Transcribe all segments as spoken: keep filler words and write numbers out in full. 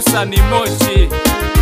Hassan Moshi.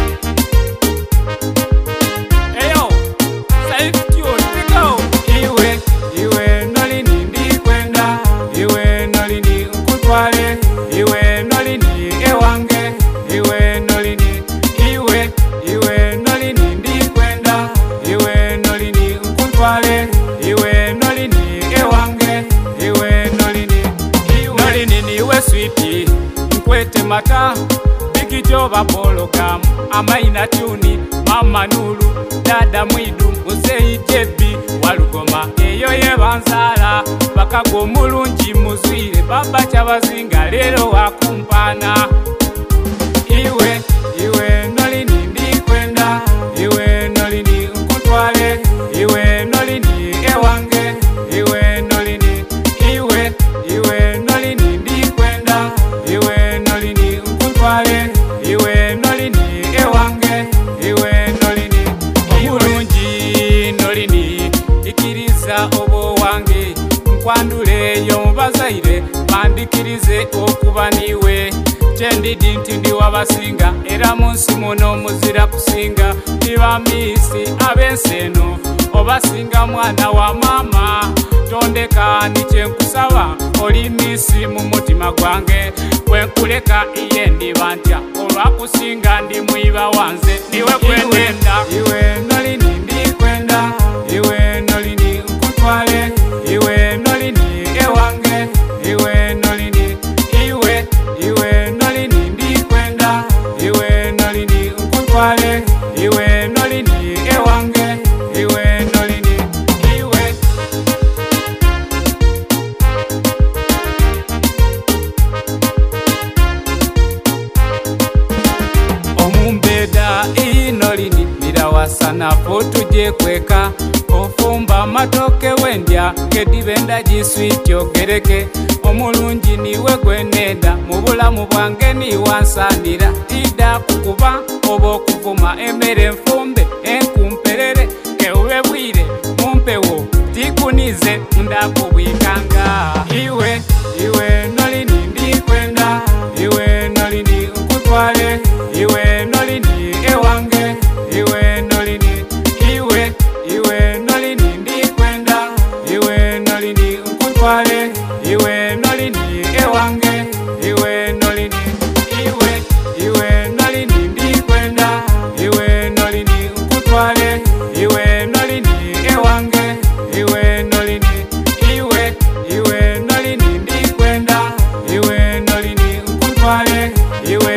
Eyo, Saif Tune, we go. Iwe, iwe nolini ndi kwenda, iwe nolini nkutwale, iwe nolini ewange, iwe nolini, iwe, iwe nolini ndi kwenda, iwe nolini nkutwale, iwe nolini ewange, iwe nolini, iwe nolini niwe sweetie, nkwete mata. Joba Bologam, Amaina Tuni, Mama Nulu, Dada Mwidu, Musei Jebi, Walugoma, Eyo Yebanzala, Bakago Mulunji Muzwire, Baba Chabazinga, Lero Wakumpana. Iwe, iwe nolini ndi kwenda, iwe nolini nkutwale, iwe nolini ewange, iwe nolini, iwe, iwe nolini ndi kwenda, iwe nolini nkutwale. Iwe nolini ewange, iwe nolini, omulungi nolini, ikiriza obo wange, nkwandule yo mubazaire, bandikirize okuba niwe, kyendidi nti ndi wabasinga, era munsi muno muzira kusinga, niba misi ab'enseno, obasinga mwana wa mama, tondeka nikye nkusaba, oli misi mu mutima gwange, wenkuleka iye ndiba ntya, olwakusinga ndi mwiba wanze, niwe kwenda. Iwe nolini ndi kwenda, iwe nolini nkutwale, iwe nolini ewange, iwe nolini, iwe, iwe nolini ndi kwenda, iwe nolini nkutwale, iwe nolini ewange, iwe nolini, iwe. Omumbeda iyi nolini mirawasana potuje kweka, ofumba matoke wendya kedibenda jiswiti ogereke, omulungi niwe gwenenda mubulamu bwange niwansanira, tida kukuba oba okuvuma, emere nfumbe enkumperere kewe bwire mumpewo tikunize ndakubwikanga. Iwe, iwe nolini ndi kwenda, iwe nolini nkutwale, iwe nolini ewange, iwe nolini, iwe, iwe nolini ndi kwenda, iwe nolini nkutwale, iwe nolini ewange, iwe nolini, iwe, iwe nolini ndi kwenda, iwe nolini nkutwale, iwe nolini ewange, iwe nolini, iwe, iwe nolini ndi kwenda, iwe nolini nkutwale, iwe